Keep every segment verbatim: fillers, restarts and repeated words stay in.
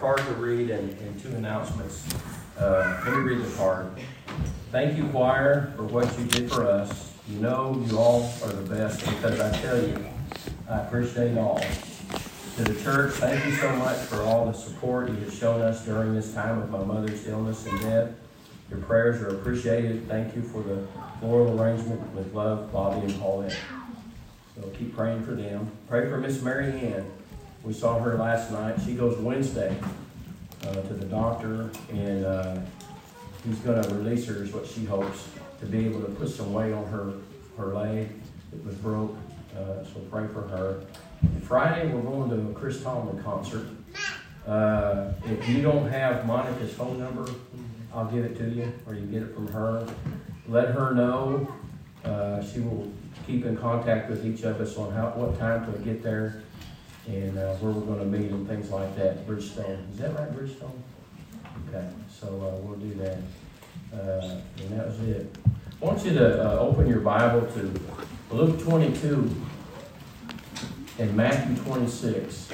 card to read and, and two announcements. Uh, let me read the card. Thank you, choir, for what you did for us. You know you all are the best because I tell you, I appreciate all. To the church, thank you so much for all the support you have shown us during this time of my mother's illness and death. Your prayers are appreciated. Thank you for the floral arrangement. With love, Bobby and Paulette. So keep praying for them. Pray for Miss Mary Ann. We saw her last night. She goes Wednesday uh, to the doctor, and uh, he's going to release her, is what she hopes, to be able to put some weight on her, her leg that was broke. Uh, so pray for her. And Friday, we're going to a Chris Tomlin concert. Uh, if you don't have Monica's phone number, I'll give it to you, or you can get it from her. Let her know. Uh, she will keep in contact with each of us on how, what time to get there, and uh, where we're going to meet and things like that. Bridgestone. Is that right, Bridgestone? Okay, so uh, we'll do that. Uh, and that was it. I want you to uh, open your Bible to Luke twenty-two and Matthew twenty-six.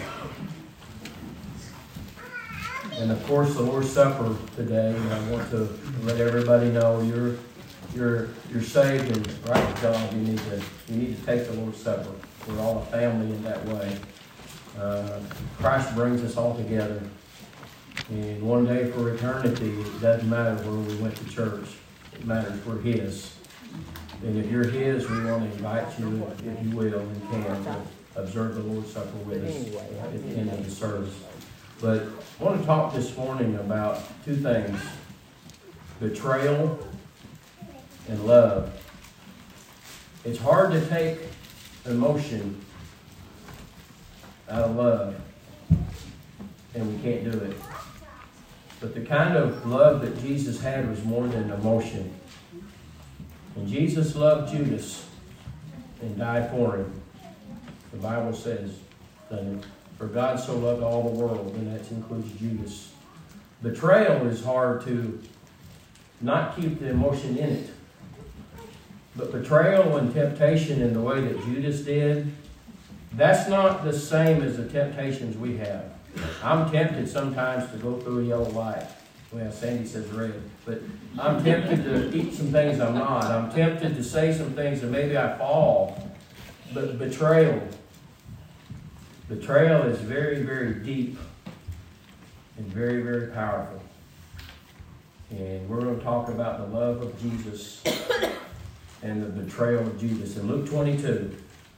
And of course, the Lord's Supper today. And I want to let everybody know you're you're you're saved, and right with God, you need to you need to take the Lord's Supper. We're all a family in that way. Uh, Christ brings us all together. And one day for eternity, it doesn't matter where we went to church. It matters we're His. And if you're His, we want to invite you, if you will and can, to observe the Lord's Supper with us at the end of the service. But I want to talk this morning about two things: betrayal and love. It's hard to take emotion out of love, and we can't do it. But the kind of love that Jesus had was more than emotion. And Jesus loved Judas and died for him. The Bible says that for God so loved all the world, and that includes Judas. Betrayal is hard to not keep the emotion in it. But betrayal and temptation in the way that Judas did, that's not the same as the temptations we have. I'm tempted sometimes to go through a yellow light. Well, Sandy says red. But I'm tempted to eat some things I'm not. I'm tempted to say some things and maybe I fall. But betrayal, betrayal is very, very deep and very, very powerful. And we're going to talk about the love of Jesus and the betrayal of Judas. In Luke twenty-two,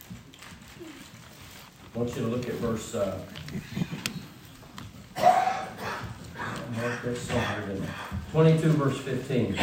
I want you to look at verse uh, twenty-two, verse fifteen.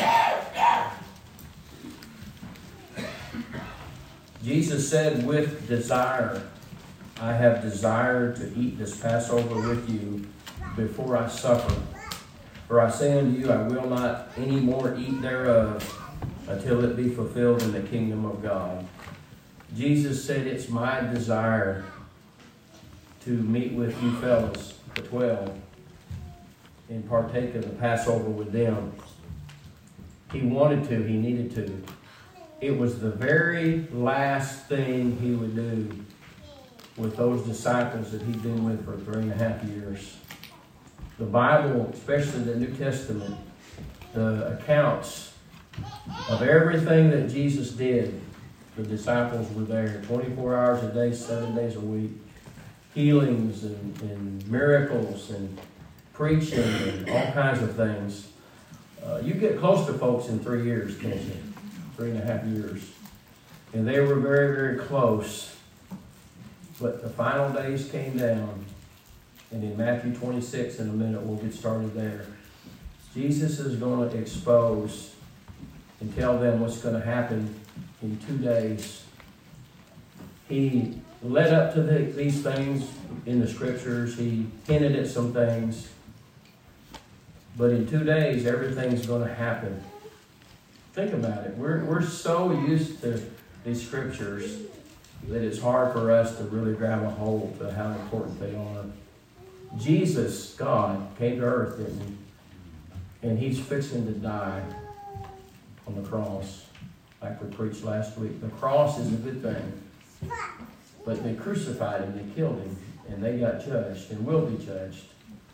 Jesus said, with desire, I have desired to eat this Passover with you before I suffer. For I say unto you, I will not any more eat thereof until it be fulfilled in the kingdom of God. Jesus said, it's my desire to meet with you fellas, the twelve, and partake of the Passover with them. He wanted to, he needed to. It was the very last thing he would do with those disciples that he'd been with for three and a half years. The Bible, especially the New Testament, the accounts of everything that Jesus did, the disciples were there twenty-four hours a day, seven days a week. Healings and, and miracles and preaching and all kinds of things. Uh, you get close to folks in three years, can't you? Three and a half years. And they were very, very close. But the final days came down. And in Matthew twenty-six, in a minute, we'll get started there. Jesus is going to expose and tell them what's going to happen in two days. He led up to the, these things in the scriptures. He hinted at some things. But in two days, everything's going to happen. Think about it. We're, we're so used to these scriptures that it's hard for us to really grab a hold to how important they are. Jesus, God, came to earth, didn't he? And he's fixing to die on the cross, like we preached last week. The cross is a good thing. But they crucified him, they killed him, and they got judged and will be judged.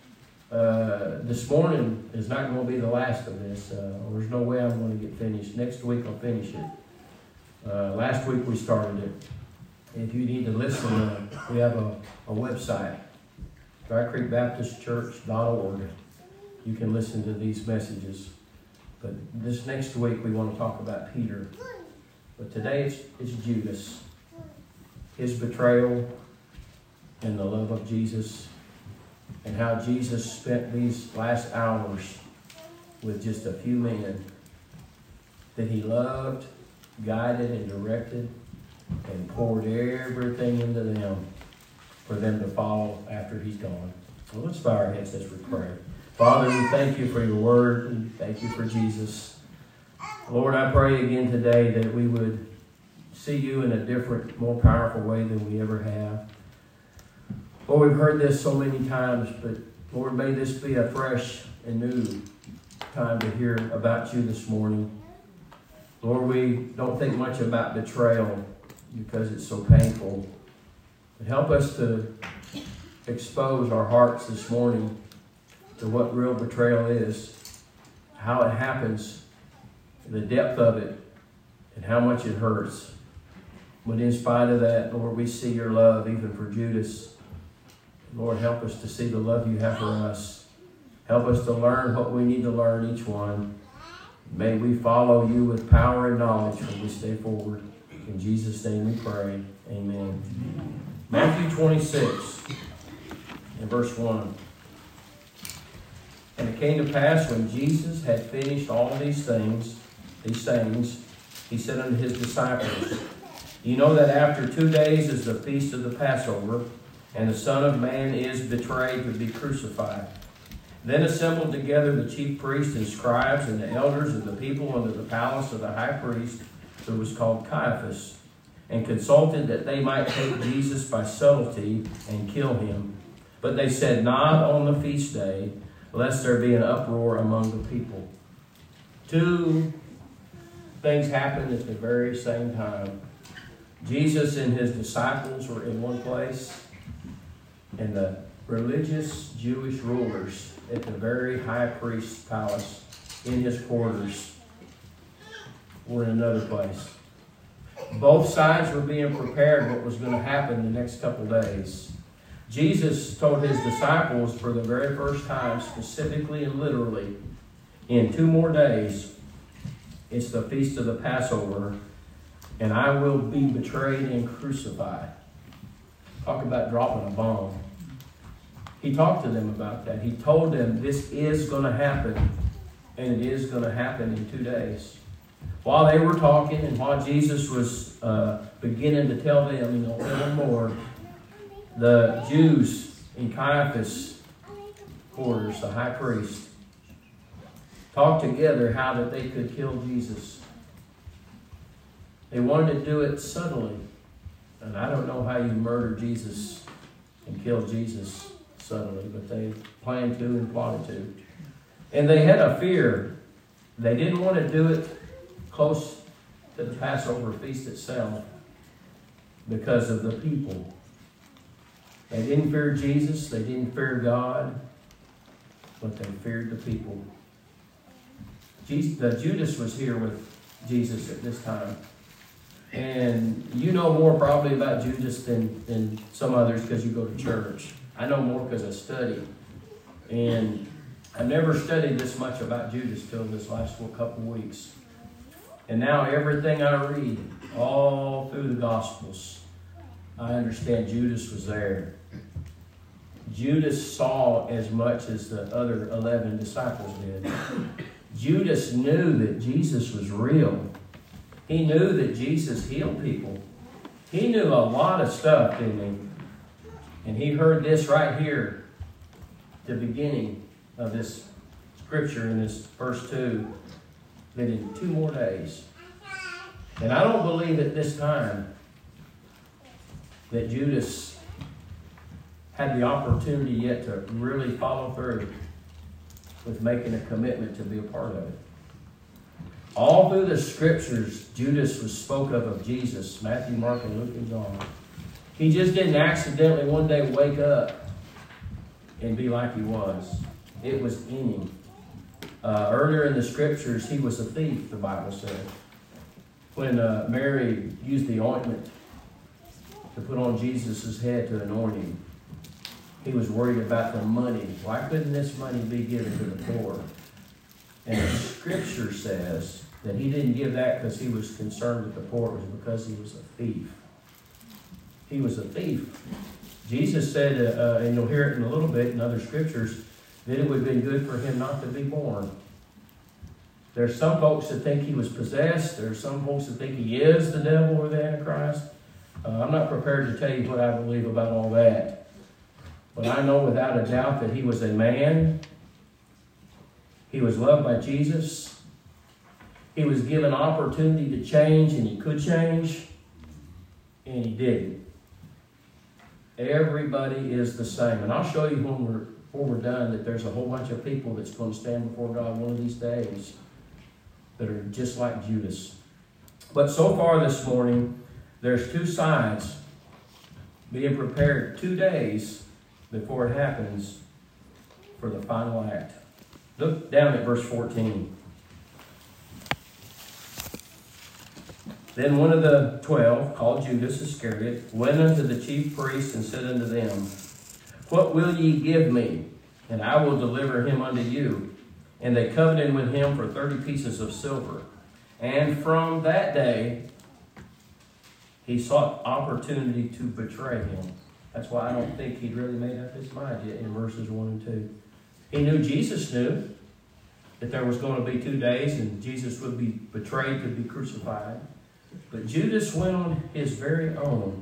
Uh, this morning is not going to be the last of this. Uh, there's no way I'm going to get finished. Next week I'll finish it. Uh, last week we started it. If you need to listen, uh, we have a, a website, dry creek baptist church dot org. You can listen to these messages. But this next week we want to talk about Peter. But today it's, it's Judas. His betrayal and the love of Jesus. And how Jesus spent these last hours with just a few men that he loved, guided, and directed, and poured everything into them for them to follow after he's gone. So let's bow our heads as we pray. Father, we thank you for your word, and thank you for Jesus. Lord, I pray again today that we would see you in a different, more powerful way than we ever have. Lord, we've heard this so many times, but Lord, may this be a fresh and new time to hear about you this morning. Lord, we don't think much about betrayal because it's so painful. But help us to expose our hearts this morning to what real betrayal is, how it happens, the depth of it, and how much it hurts. But in spite of that, Lord, we see your love even for Judas. Lord, help us to see the love you have for us. Help us to learn what we need to learn, each one. May we follow you with power and knowledge from this day forward. In Jesus' name we pray. Amen. Matthew twenty-six, and verse one. And it came to pass when Jesus had finished all these things, these sayings, he said unto his disciples, You know that after two days is the feast of the Passover, and the Son of Man is betrayed to be crucified. Then assembled together the chief priests and scribes and the elders of the people unto the palace of the high priest, who was called Caiaphas, and consulted that they might take Jesus by subtlety and kill him. But they said, Not on the feast day, lest there be an uproar among the people. Two things happened at the very same time. Jesus and his disciples were in one place, and the religious Jewish rulers at the very high priest's palace in his quarters were in another place. Both sides were being prepared what was going to happen the next couple days. Jesus told his disciples for the very first time, specifically and literally, in two more days, it's the feast of the Passover, and I will be betrayed and crucified. Talk about dropping a bomb. He talked to them about that. He told them this is going to happen, and it is going to happen in two days. While they were talking and while Jesus was uh, beginning to tell them, you know, tell them more, the Jews in Caiaphas' quarters, the high priest, talked together how that they could kill Jesus. They wanted to do it subtly. And I don't know how you murder Jesus and kill Jesus subtly, but they planned to and plotted to. And they had a fear. They didn't want to do it close to the Passover feast itself because of the people. They didn't fear Jesus. They didn't fear God, but they feared the people. Jesus, the Judas was here with Jesus at this time. And you know more probably about Judas than, than some others because you go to church. I know more because I study. And I've never studied this much about Judas till this last couple weeks. And now everything I read, all through the Gospels, I understand Judas was there. Judas saw as much as the other eleven disciples did. Judas knew that Jesus was real. He knew that Jesus healed people. He knew a lot of stuff, didn't he? And he heard this right here, the beginning of this scripture in this verse two, that in two more days. And I don't believe at this time that Judas had the opportunity yet to really follow through with making a commitment to be a part of it. All through the scriptures, Judas was spoke of of Jesus, Matthew, Mark, and Luke, and John. He just didn't accidentally one day wake up and be like he was. It was in him. Uh, earlier in the scriptures, he was a thief, the Bible said. When uh, Mary used the ointment to put on Jesus' head to anoint him, he was worried about the money. Why couldn't this money be given to the poor? And the scripture says that he didn't give that because he was concerned with the poor. It was because he was a thief. He was a thief. Jesus said, uh, uh, and you'll hear it in a little bit in other scriptures, that it would have been good for him not to be born. There's some folks that think he was possessed. There's some folks that think he is the devil or the Antichrist. Uh, I'm not prepared to tell you what I believe about all that. But I know without a doubt that he was a man. He was loved by Jesus. He was given opportunity to change, and he could change, and he didn't. Everybody is the same. And I'll show you when we're, before we're done that there's a whole bunch of people that's going to stand before God one of these days that are just like Judas. But so far this morning, there's two sides being prepared two days before it happens for the final act. Look down at verse fourteen. Then one of the twelve, called Judas Iscariot, went unto the chief priests and said unto them, What will ye give me? And I will deliver him unto you. And they covenanted with him for thirty pieces of silver. And from that day, he sought opportunity to betray him. That's why I don't think he'd really made up his mind yet in verses one and two. He knew Jesus knew that there was going to be two days and Jesus would be betrayed to be crucified. But Judas went on his very own.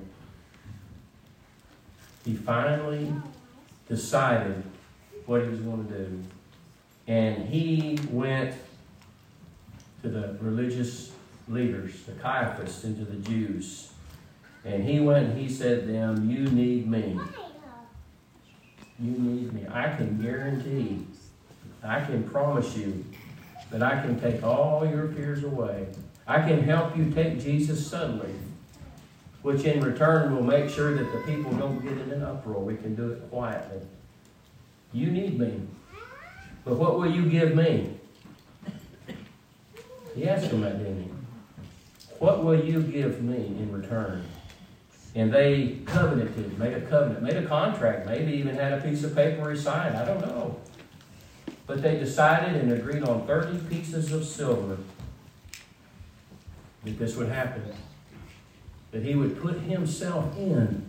He finally decided what he was going to do. And he went to the religious leaders, the Caiaphas, and to the Jews. And he went and he said to them, You need me. You need me. I can guarantee, I can promise you that I can take all your fears away. I can help you take Jesus suddenly, which in return will make sure that the people don't get in an uproar. We can do it quietly. You need me. But what will you give me? He asked him that, didn't he? What will you give me in return? And they covenanted, made a covenant, made a contract, maybe even had a piece of paper he signed. I don't know. But they decided and agreed on thirty pieces of silver that this would happen. That he would put himself in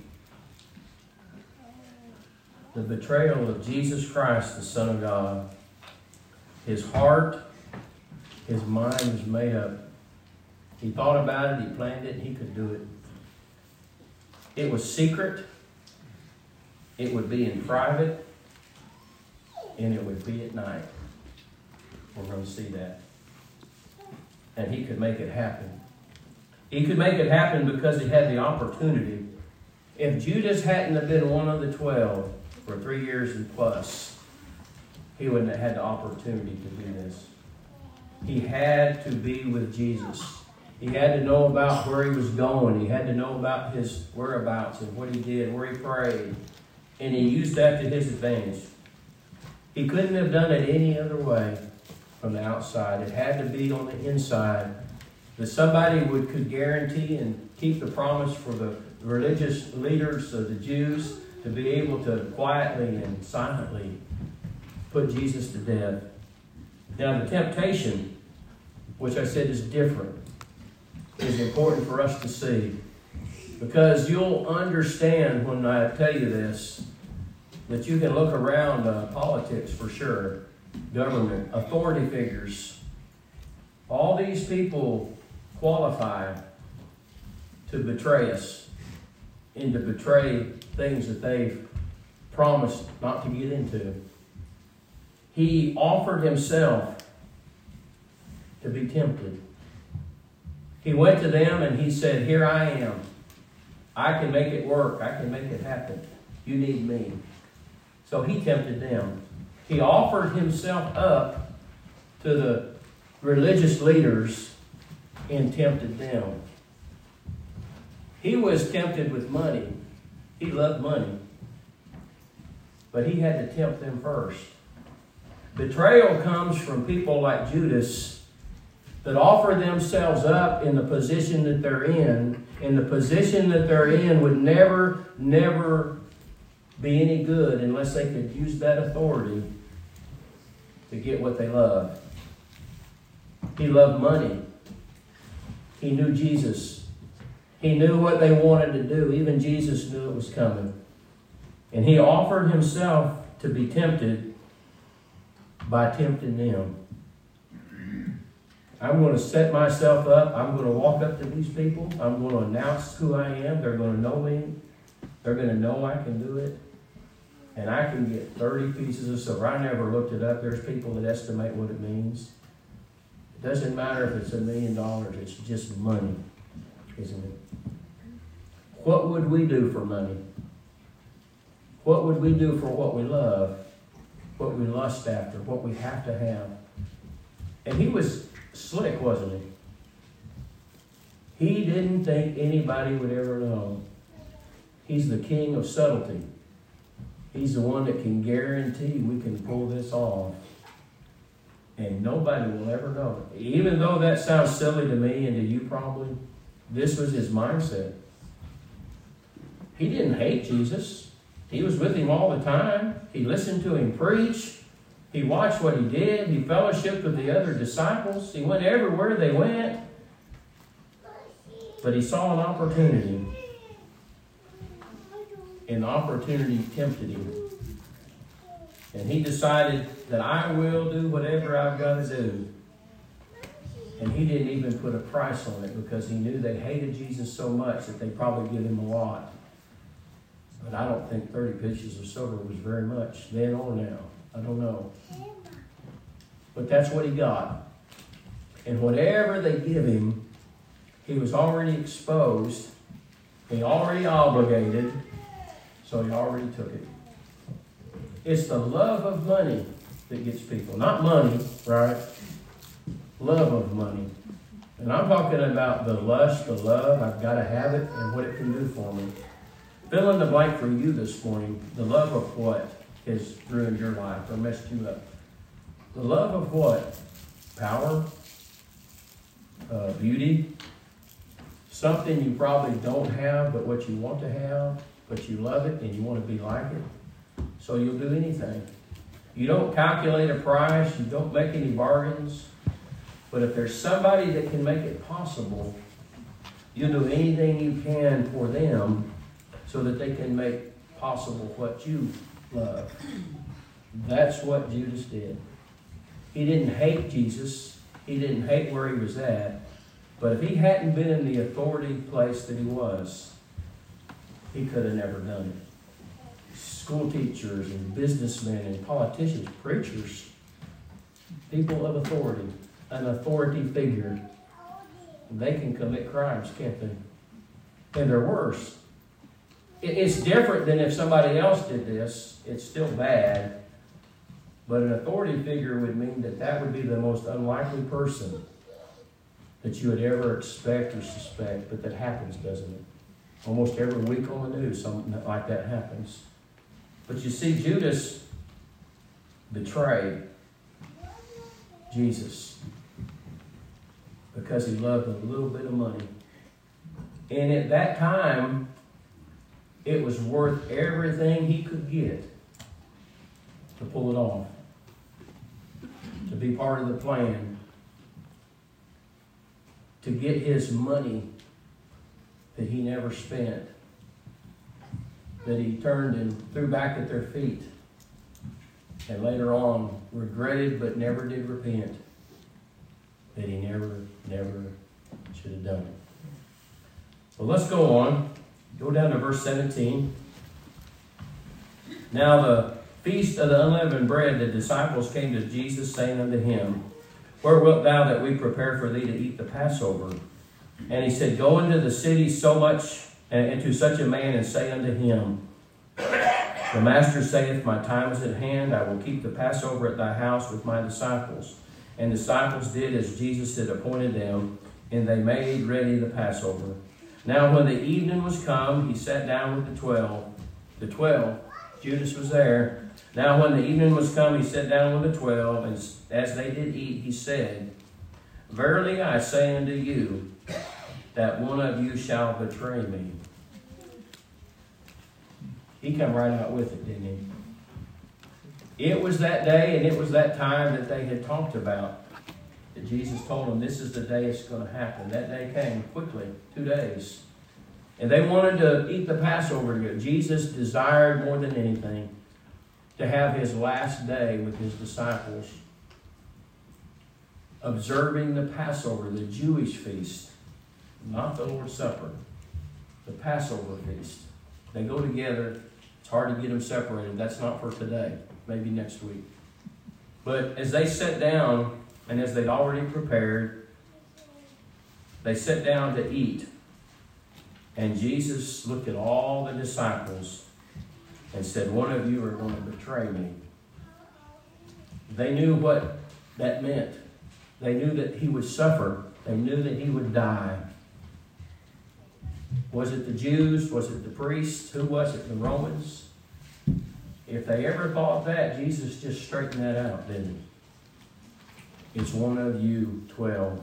the betrayal of Jesus Christ, the Son of God. His heart, his mind was made up. He thought about it, he planned it, and he could do it. It was secret, it would be in private, and it would be at night. We're going to see that. And he could make it happen. He could make it happen because he had the opportunity. If Judas hadn't have been one of the twelve for three years and plus, he wouldn't have had the opportunity to do this. He had to be with Jesus. He had to know about where he was going. He had to know about his whereabouts and what he did, where he prayed. And he used that to his advantage. He couldn't have done it any other way from the outside. It had to be on the inside. That somebody would could guarantee and keep the promise for the religious leaders of the Jews to be able to quietly and silently put Jesus to death. Now the temptation, which I said is different, is important for us to see. Because you'll understand when I tell you this, that you can look around uh, politics for sure, government, authority figures. All these people qualify to betray us and to betray things that they've promised not to get into. He offered himself to be tempted. He went to them and he said, Here I am. I can make it work. I can make it happen. You need me. So he tempted them. He offered himself up to the religious leaders and tempted them. He was tempted with money. He loved money. But he had to tempt them first. Betrayal comes from people like Judas that offer themselves up in the position that they're in, and the position that they're in would never, never be any good unless they could use that authority to get what they love. He loved money. He knew Jesus. He knew what they wanted to do. Even Jesus knew it was coming. And he offered himself to be tempted by tempting them. I'm going to set myself up. I'm going to walk up to these people. I'm going to announce who I am. They're going to know me. They're going to know I can do it. And I can get thirty pieces of silver. I never looked it up. There's people that estimate what it means. It doesn't matter if it's a million dollars. It's just money, isn't it? What would we do for money? What would we do for what we love? What we lust after? What we have to have? And he was slick, wasn't he? He didn't think anybody would ever know. He's the king of subtlety. He's the one that can guarantee we can pull this off. And nobody will ever know. Even though that sounds silly to me and to you probably, this was his mindset. He didn't hate Jesus. He was with him all the time. He listened to him preach. He watched what he did. He fellowshiped with the other disciples. He went everywhere they went. But he saw an opportunity. And the opportunity tempted him. And he decided that I will do whatever I've got to do. And he didn't even put a price on it because he knew they hated Jesus so much that they'd probably give him a lot. But I don't think thirty pieces of silver was very much then or now. I don't know. But that's what he got. And whatever they give him, he was already exposed. He already obligated. So he already took it. It's the love of money that gets people. Not money, right? Love of money. And I'm talking about the lust, the love, I've got to have it, and what it can do for me. Fill in the blank for you this morning. The love of what has ruined your life or messed you up? The love of what? Power? Uh, beauty? Something you probably don't have, but what you want to have, but you love it and you want to be like it. So you'll do anything. You don't calculate a price. You don't make any bargains. But if there's somebody that can make it possible, you'll do anything you can for them so that they can make possible what you love. That's what Judas did. He didn't hate Jesus. He didn't hate where he was at. But if he hadn't been in the authority place that he was, he could have never done it. School teachers and businessmen and politicians, preachers, people of authority, an authority figure, they can commit crimes, can't they? And they're worse. It's different than if somebody else did this. It's still bad. But an authority figure would mean that that would be the most unlikely person that you would ever expect or suspect. But that happens, doesn't it? Almost every week on the news, something like that happens. But you see, Judas betrayed Jesus because he loved a little bit of money. And at that time, it was worth everything he could get to pull it off, to be part of the plan, to get his money that he never spent, that he turned and threw back at their feet, and later on regretted but never did repent, that he never, never should have done it. Well, let's go on. Go down to verse seventeen. Now the feast of the unleavened bread, the disciples came to Jesus, saying unto him, Where wilt thou that we prepare for thee to eat the Passover? And he said, Go into the city so much, and to such a man, and say unto him, The master saith, My time is at hand. I will keep the Passover at thy house with my disciples. And the disciples did as Jesus had appointed them, and they made ready the Passover. Now when the evening was come, he sat down with the twelve. The twelve, Judas was there. Now when the evening was come, he sat down with the twelve, and as they did eat, he said, Verily I say unto you, that one of you shall betray me. He come right out with it, didn't he? It was that day and it was that time that they had talked about. That Jesus told them, this is the day it's going to happen. That day came quickly, two days. And they wanted to eat the Passover together. Jesus desired more than anything to have his last day with his disciples, observing the Passover, the Jewish feast, not the Lord's Supper, the Passover feast. They go together. It's hard to get them separated. That's not for today. Maybe next week. But as they sat down, and as they'd already prepared, they sat down to eat. And Jesus looked at all the disciples and said, one of you are going to betray me. They knew what that meant. They knew that he would suffer. They knew that he would die. Was it the Jews? Was it the priests? Who was it? The Romans? If they ever thought that, Jesus just straightened that out, didn't he? It's one of you twelve.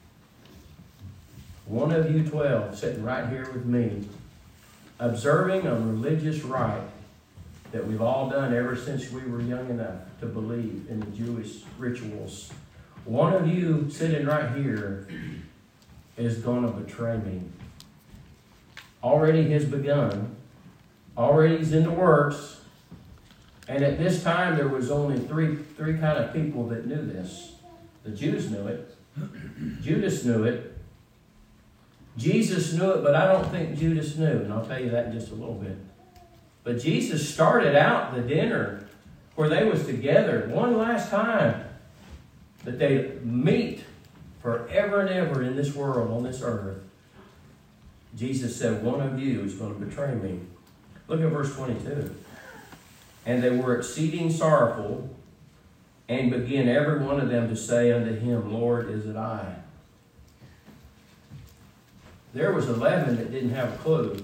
One of you twelve sitting right here with me, observing a religious rite that we've all done ever since we were young enough to believe in the Jewish rituals. One of you sitting right here is going to betray me. Already has begun. Already is in the works. And at this time, there was only three, three kind of people that knew this. The Jews knew it. Judas knew it. Jesus knew it, but I don't think Judas knew. And I'll tell you that in just a little bit. But Jesus started out the dinner where they was together one last time. That they meet forever and ever in this world, on this earth. Jesus said, one of you is going to betray me. Look at verse twenty-two. And they were exceeding sorrowful, and began every one of them to say unto him, Lord, is it I? There was eleven that didn't have a clue.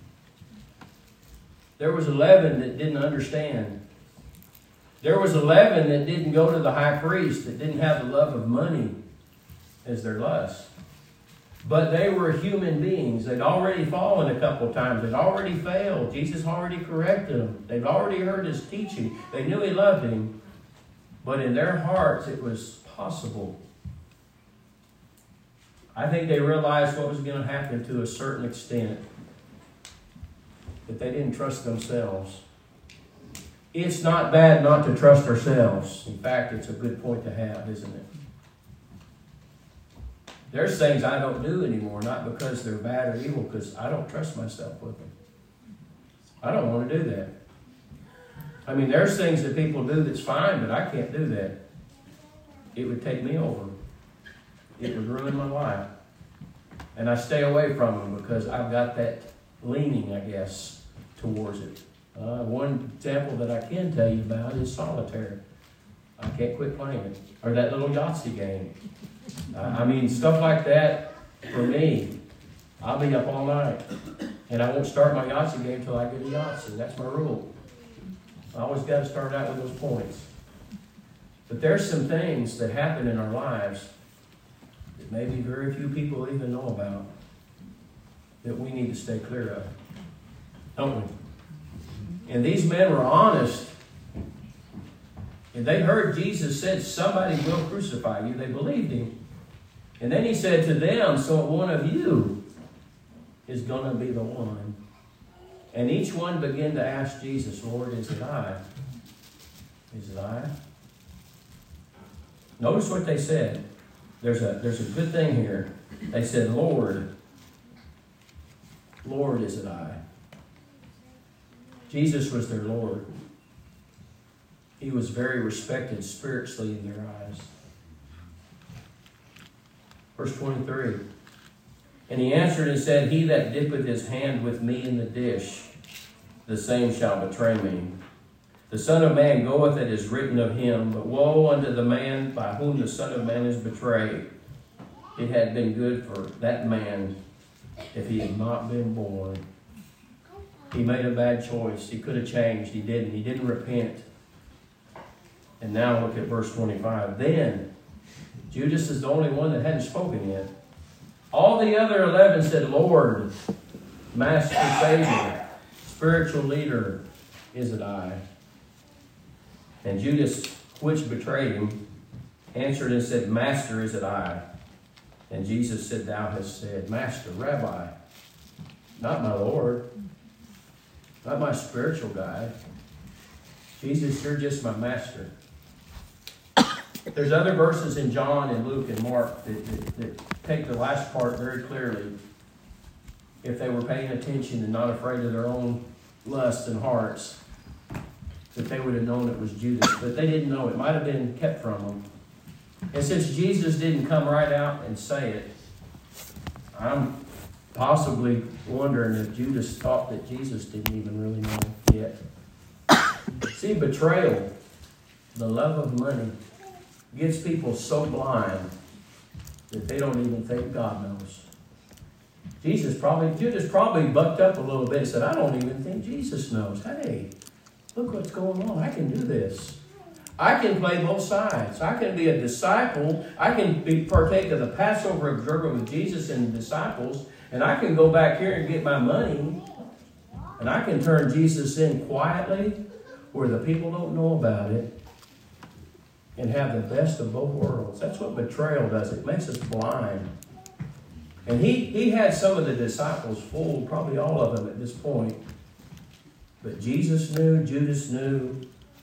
There was eleven that didn't understand. There was eleven that didn't go to the high priest, that didn't have the love of money as their lust. But they were human beings. They'd already fallen a couple times. They'd already failed. Jesus already corrected them. They'd already heard his teaching. They knew he loved him. But in their hearts, it was possible. I think they realized what was going to happen to a certain extent. That they didn't trust themselves. It's not bad not to trust ourselves. In fact, it's a good point to have, isn't it? There's things I don't do anymore, not because they're bad or evil, because I don't trust myself with them. I don't want to do that. I mean, there's things that people do that's fine, but I can't do that. It would take me over. It would ruin my life. And I stay away from them because I've got that leaning, I guess, towards it. Uh, one example that I can tell you about is solitaire. I can't quit playing it. Or that little Yahtzee game. Uh, I mean, stuff like that, for me, I'll be up all night. And I won't start my Yahtzee game until I get a Yahtzee. That's my rule. I always got to start out with those points. But there's some things that happen in our lives that maybe very few people even know about that we need to stay clear of. Don't we? And these men were honest. And they heard Jesus said, somebody will crucify you. They believed him. And then he said to them, so one of you is going to be the one. And each one began to ask Jesus, Lord, is it I? Is it I? Notice what they said. There's a, there's a good thing here. They said, Lord, Lord, is it I? Jesus was their Lord. He was very respected spiritually in their eyes. Verse twenty-three. And he answered and said, He that dippeth his hand with me in the dish, the same shall betray me. The Son of Man goeth, it is written of him, but woe unto the man by whom the Son of Man is betrayed. It had been good for that man if he had not been born. He made a bad choice. He could have changed. He didn't. He didn't repent. And now look at verse twenty-five. Then, Judas is the only one that hadn't spoken yet. All the other eleven said, Lord, Master, Savior, spiritual leader, is it I? And Judas, which betrayed him, answered and said, Master, is it I? And Jesus said, Thou hast said, Master, Rabbi, not my Lord, not my spiritual guide. Jesus, you're just my master. There's other verses in John and Luke and Mark that, that, that take the last part very clearly. If they were paying attention and not afraid of their own lusts and hearts, that they would have known it was Judas. But they didn't know. It might have been kept from them. And since Jesus didn't come right out and say it, I'm possibly wondering if Judas thought that Jesus didn't even really know yet. See, betrayal, the love of money, gets people so blind that they don't even think God knows. Jesus probably, Judas probably bucked up a little bit and said, I don't even think Jesus knows. Hey, look what's going on. I can do this. I can play both sides. I can be a disciple. I can be partake of the Passover observer with Jesus and the disciples. And I can go back here and get my money. And I can turn Jesus in quietly where the people don't know about it. And have the best of both worlds. That's what betrayal does. It makes us blind. And he, he had some of the disciples fooled, probably all of them at this point. But Jesus knew, Judas knew,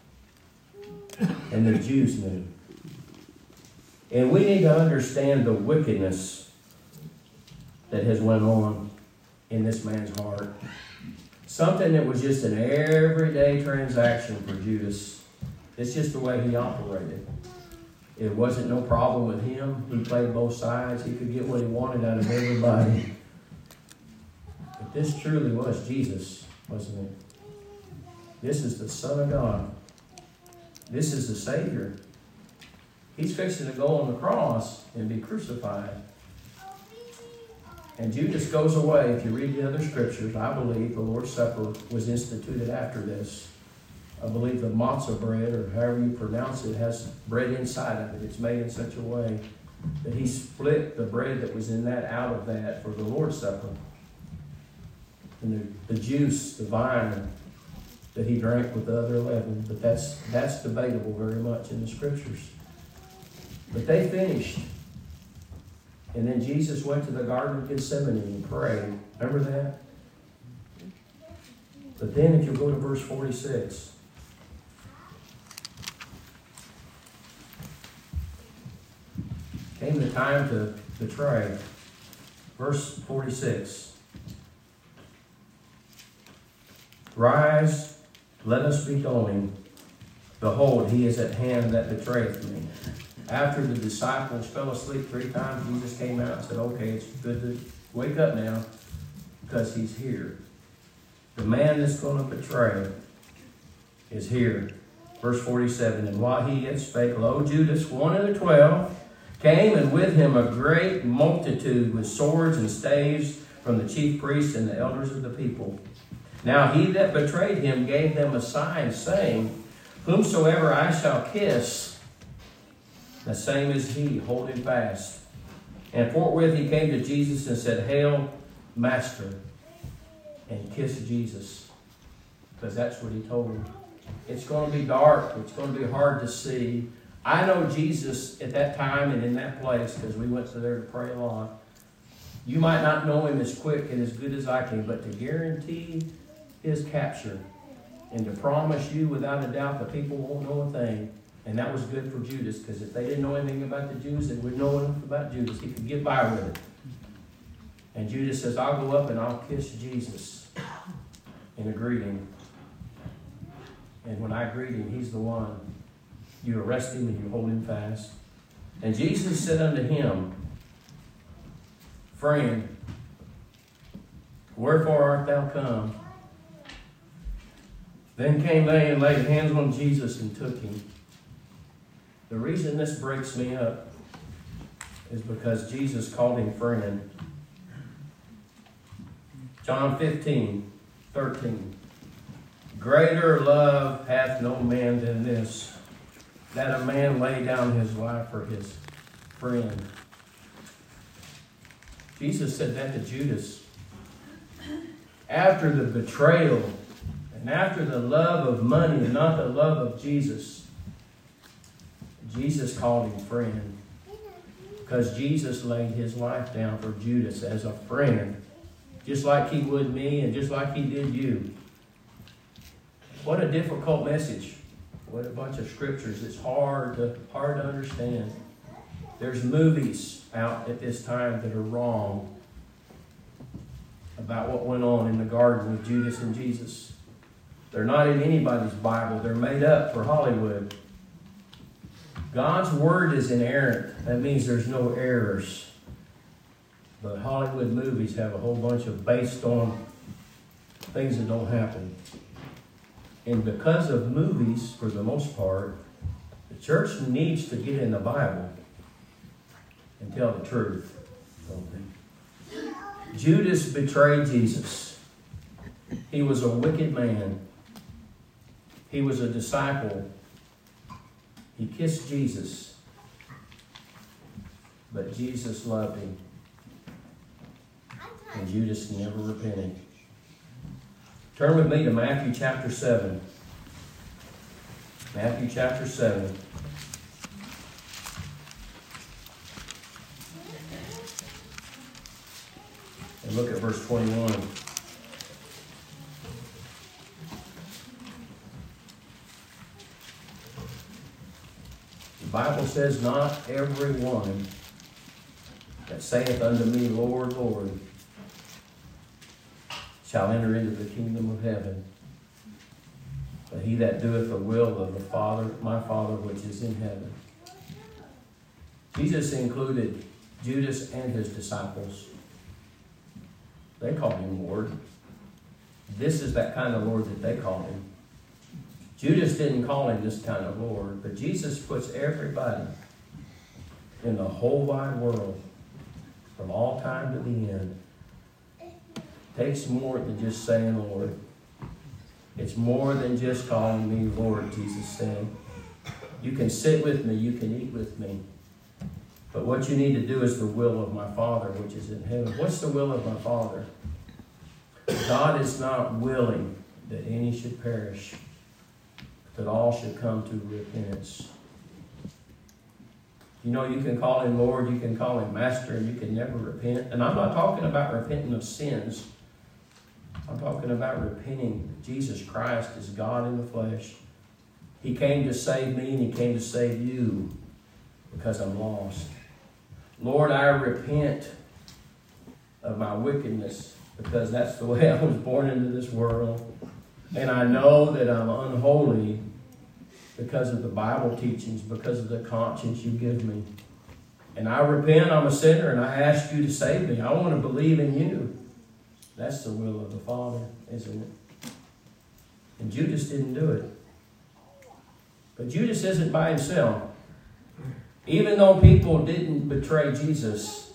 and the Jews knew. And we need to understand the wickedness that has went on in this man's heart. Something that was just an everyday transaction for Judas. It's just the way he operated. It wasn't no problem with him. He played both sides. He could get what he wanted out of everybody. But this truly was Jesus, wasn't it? This is the Son of God. This is the Savior. He's fixing to go on the cross and be crucified. And Judas goes away. If you read the other scriptures, I believe the Lord's Supper was instituted after this. I believe the matzah bread, or however you pronounce it, has bread inside of it. It's made in such a way that he split the bread that was in that out of that for the Lord's Supper. And the, the juice, the wine that he drank with the other eleven. But that's, that's debatable very much in the scriptures. But they finished. And then Jesus went to the Garden of Gethsemane and prayed. Remember that? But then if you go to verse forty-six... came the time to betray. Verse forty-six. Rise, let us be going. Behold, he is at hand that betrayeth me. After the disciples fell asleep three times, Jesus came out and said, okay, it's good to wake up now because he's here. The man that's going to betray is here. Verse forty-seven. And while he yet spake, lo, Judas, one of the twelve, came, and with him a great multitude with swords and staves from the chief priests and the elders of the people. Now he that betrayed him gave them a sign, saying, whomsoever I shall kiss, the same is he, hold him fast. And forthwith he came to Jesus and said, Hail, Master, and kissed Jesus. Because that's what he told him. It's going to be dark. It's going to be hard to see. I know Jesus at that time and in that place, because we went to there to pray a lot. You might not know him as quick and as good as I can, but to guarantee his capture and to promise you without a doubt the people won't know a thing. And that was good for Judas, because if they didn't know anything about the Jews, they would know enough about Judas. He could get by with it. And Judas says, I'll go up and I'll kiss Jesus in a greeting. And when I greet him, he's the one. You arrest him and you hold him fast. And Jesus said unto him, Friend, wherefore art thou come? Then came they and laid hands on Jesus and took him. The reason this breaks me up is because Jesus called him friend. John fifteen, thirteen. Greater love hath no man than this, that a man lay down his life for his friend. Jesus said that to Judas. After the betrayal and after the love of money and not the love of Jesus, Jesus called him friend. Because Jesus laid his life down for Judas as a friend. Just like he would me and just like he did you. What a difficult message. What a bunch of scriptures. It's hard to, hard to understand. There's movies out at this time that are wrong about what went on in the garden with Judas and Jesus. They're not in anybody's Bible. They're made up for Hollywood. God's word is inerrant. That means there's no errors. But Hollywood movies have a whole bunch of based on things that don't happen. And because of movies, for the most part, the church needs to get in the Bible and tell the truth. Don't they? Judas betrayed Jesus. He was a wicked man. He was a disciple. He kissed Jesus. But Jesus loved him. And Judas never repented. Turn with me to Matthew chapter seven. Matthew chapter seven. And look at verse twenty-one. The Bible says, not every one that saith unto me, Lord, Lord, shall enter into the kingdom of heaven, but he that doeth the will of the Father, my Father which is in heaven. Jesus included Judas and his disciples. They called him Lord. This is that kind of Lord that they called him. Judas didn't call him this kind of Lord, but Jesus puts everybody in the whole wide world, from all time to the end. Takes more than just saying Lord. It's more than just calling me Lord, Jesus said. You can sit with me, you can eat with me. But what you need to do is the will of my Father which is in heaven. What's the will of my Father? God is not willing that any should perish, that all should come to repentance. You know, you can call him Lord, you can call him Master, and you can never repent. And I'm not talking about repenting of sins. I'm talking about repenting that Jesus Christ is God in the flesh. He came to save me and he came to save you because I'm lost. Lord, I repent of my wickedness because that's the way I was born into this world. And I know that I'm unholy because of the Bible teachings, because of the conscience you give me. And I repent, I'm a sinner, and I ask you to save me. I want to believe in you. That's the will of the Father, isn't it? And Judas didn't do it. But Judas isn't by himself. Even though people didn't betray Jesus,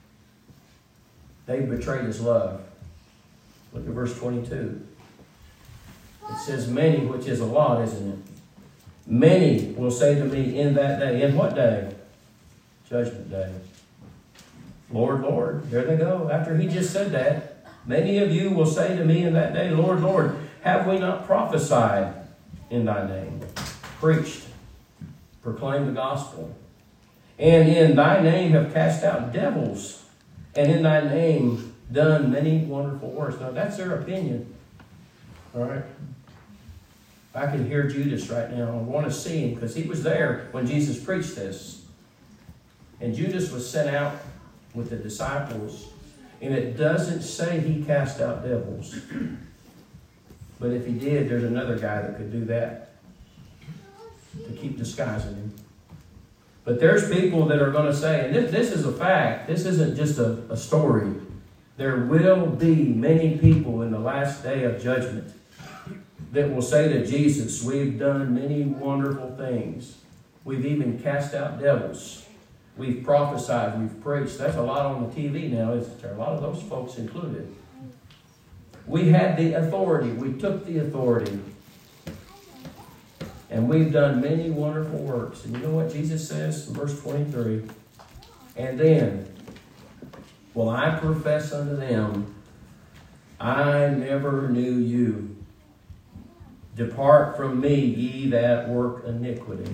they betrayed his love. Look at verse twenty-two. It says, many, which is a lot, isn't it? Many will say to me in that day. In what day? Judgment day. Lord, Lord. There they go. After he just said that, many of you will say to me in that day, Lord, Lord, have we not prophesied in thy name, preached, proclaimed the gospel, and in thy name have cast out devils, and in thy name done many wonderful works? Now, that's their opinion. All right? I can hear Judas right now. I want to see him because he was there when Jesus preached this. And Judas was sent out with the disciples. And it doesn't say he cast out devils. But if he did, there's another guy that could do that to keep disguising him. But there's people that are going to say, and this, this is a fact. This isn't just a, a story. There will be many people in the last day of judgment that will say to Jesus, we've done many wonderful things. We've even cast out devils. We've prophesied, we've preached. That's a lot on the T V now, isn't there? A lot of those folks included. We had the authority. We took the authority. And we've done many wonderful works. And you know what Jesus says in verse twenty-three? And then, will I profess unto them, I never knew you. Depart from me, ye that work iniquity.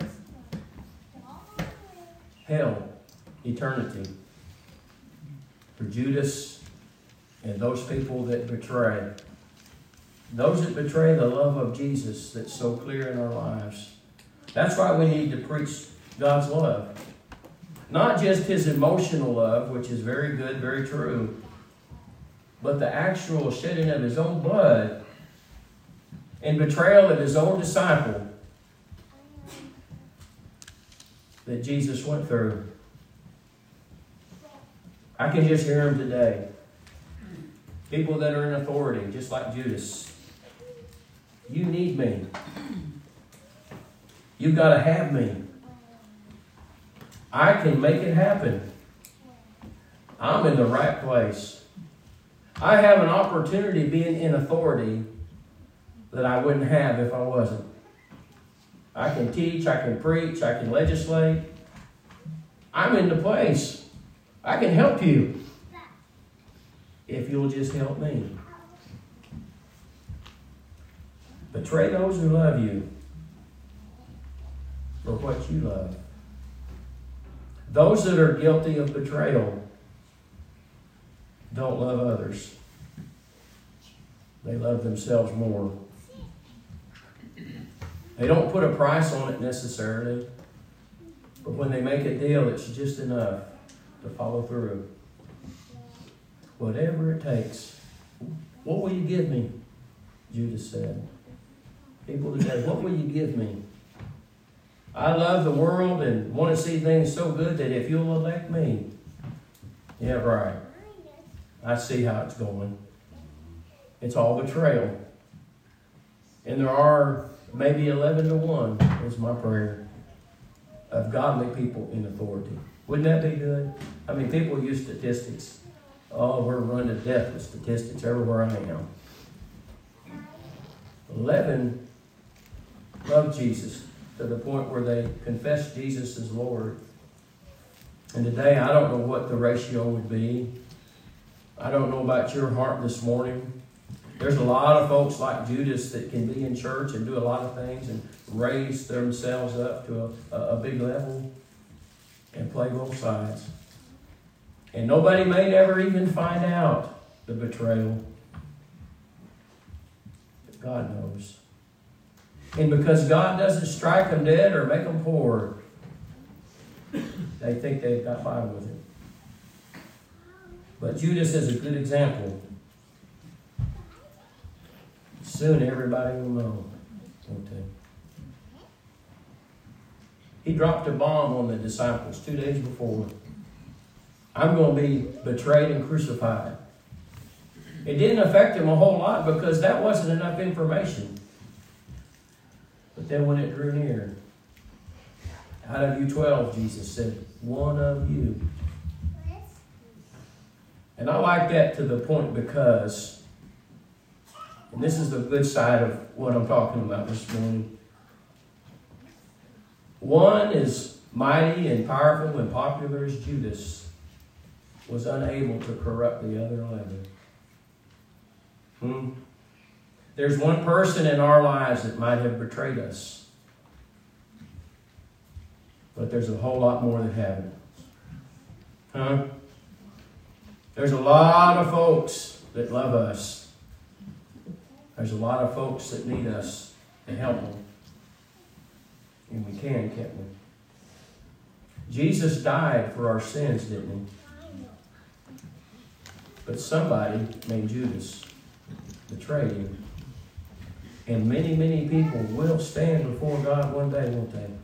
Hell, eternity. For Judas and those people that betray. Those that betray the love of Jesus that's so clear in our lives. That's why we need to preach God's love. Not just His emotional love, which is very good, very true, but the actual shedding of His own blood and betrayal of His own disciple that Jesus went through. I can just hear Him today. People that are in authority, just like Judas. You need me. You've got to have me. I can make it happen. I'm in the right place. I have an opportunity being in authority that I wouldn't have if I wasn't. I can teach, I can preach, I can legislate. I'm in the place. I can help you if you'll just help me. Betray those who love you for what you love. Those that are guilty of betrayal don't love others. They love themselves more. They don't put a price on it necessarily, but when they make a deal, it's just enough to follow through. Whatever it takes. What will you give me? Judas said. People today, what will you give me? I love the world and want to see things so good that if you'll elect me. Yeah, right. I see how it's going. It's all betrayal. And there are maybe eleven to one, is my prayer, of godly people in authority. Wouldn't that be good? I mean, people use statistics. Oh, we're run to death with statistics everywhere I am. eleven love Jesus to the point where they confess Jesus as Lord. And today, I don't know what the ratio would be. I don't know about your heart this morning. There's a lot of folks like Judas that can be in church and do a lot of things and raise themselves up to a, a big level and play both sides. And nobody may never even find out the betrayal. But God knows. And because God doesn't strike them dead or make them poor, they think they've got by with it. But Judas is a good example. Soon everybody will know, won't they? He dropped a bomb on the disciples two days before. I'm going to be betrayed and crucified. It didn't affect him a whole lot because that wasn't enough information. But then when it drew near, out of you twelve, Jesus said, one of you. And I like that to the point because, and this is the good side of what I'm talking about this morning. One is mighty and powerful and popular as Judas was unable to corrupt the other eleven. Hmm? There's one person in our lives that might have betrayed us. But there's a whole lot more that haven't. Huh? There's a lot of folks that love us. There's a lot of folks that need us to help them. And we can, can't we? Jesus died for our sins, didn't he? But somebody named Judas betrayed him. And many, many people will stand before God one day, won't they?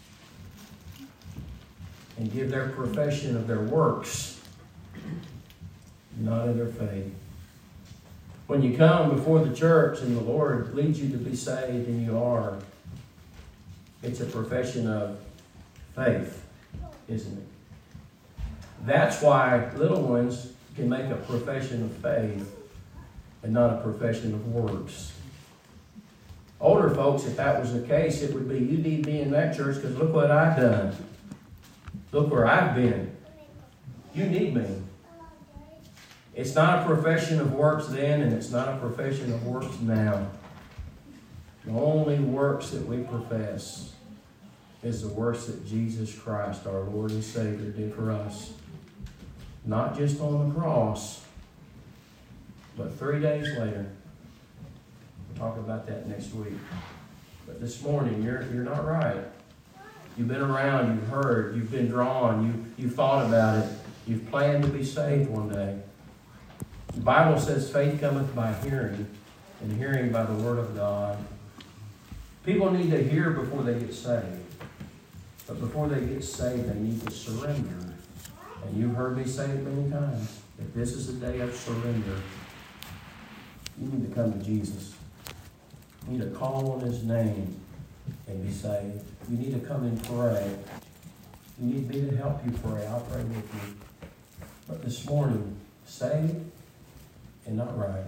And give their profession of their works, not of their faith. When you come before the church and the Lord leads you to be saved, and you are, it's a profession of faith, isn't it? That's why little ones can make a profession of faith and not a profession of works. Older folks, if that was the case, it would be, you need me in that church because look what I've done. Look where I've been. You need me. It's not a profession of works then, and it's not a profession of works now. The only works that we profess is the works that Jesus Christ, our Lord and Savior, did for us. Not just on the cross, but three days later. We'll talk about that next week. But this morning, you're, you're not right. You've been around, you've heard, you've been drawn, you, you've thought about it. You've planned to be saved one day. The Bible says faith cometh by hearing, and hearing by the word of God. People need to hear before they get saved. But before they get saved, they need to surrender. And you've heard me say it many times, that this is the day of surrender. You need to come to Jesus. You need to call on His name and be saved. You need to come and pray. You need me to help you pray. I'll pray with you. But this morning, saved and not right.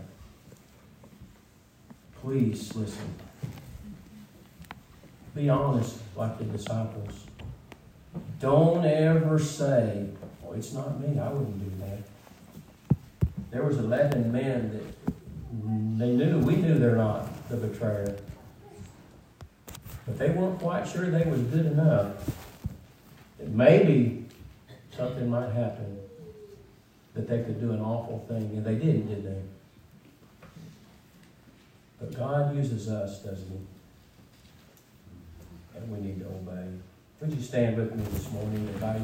Please listen. Be honest like the disciples. Don't ever say, oh, it's not me. I wouldn't do that. There was eleven men that they knew, we knew they're not the betrayer. But they weren't quite sure they was good enough. That maybe something might happen, that they could do an awful thing. And they didn't, did they? But God uses us, doesn't He? And we need to obey. Would you stand with me this morning? Everybody?